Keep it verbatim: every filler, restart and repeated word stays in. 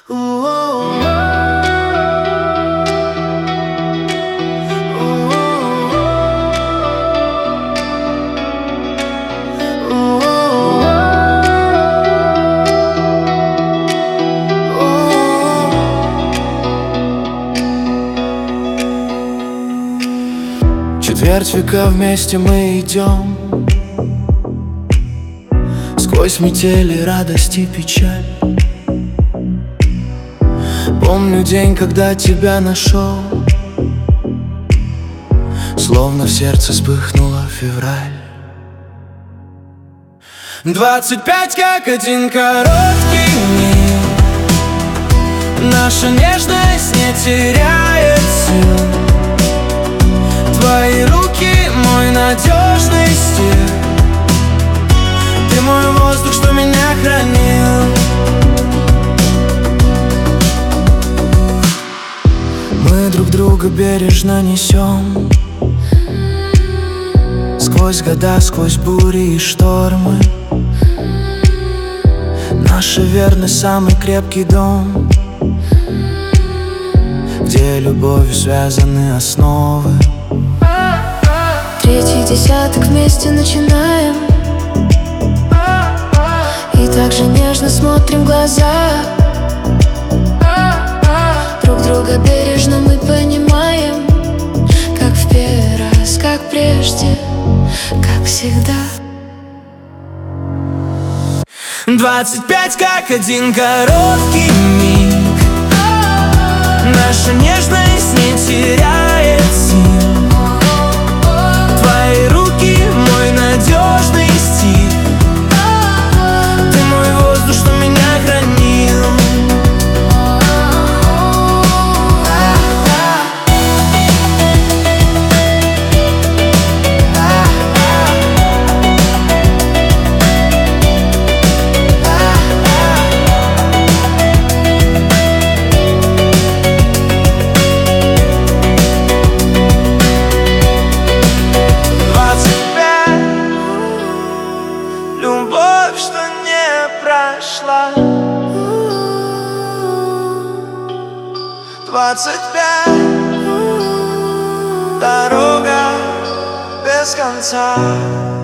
Четверть века вместе мы идем, сквозь метели, радость и печаль. Помню день, когда тебя нашел, словно в сердце вспыхнула февраль. Двадцать пять как один короткий миг, наша нежность не теряет сил. Твои руки — мой надежный стиль, ты мой воздух, что меня хранил. Мы друг друга бережно несем, сквозь года, сквозь бури и штормы. Наша верность — самый крепкий дом, где любовью связаны основы. Третий десяток вместе начинаем, и так же нежно смотрим в глаза. Друг друга бережно мы понимаем, как в первый раз, как прежде, как всегда. Двадцать пять как один короткий миг, наша нежность не теряет сил. Твои руки — мой надежный стиль, ты мой воздух, что меня хранил. Любовь, что не прошла. Двадцать пять, дорога без конца.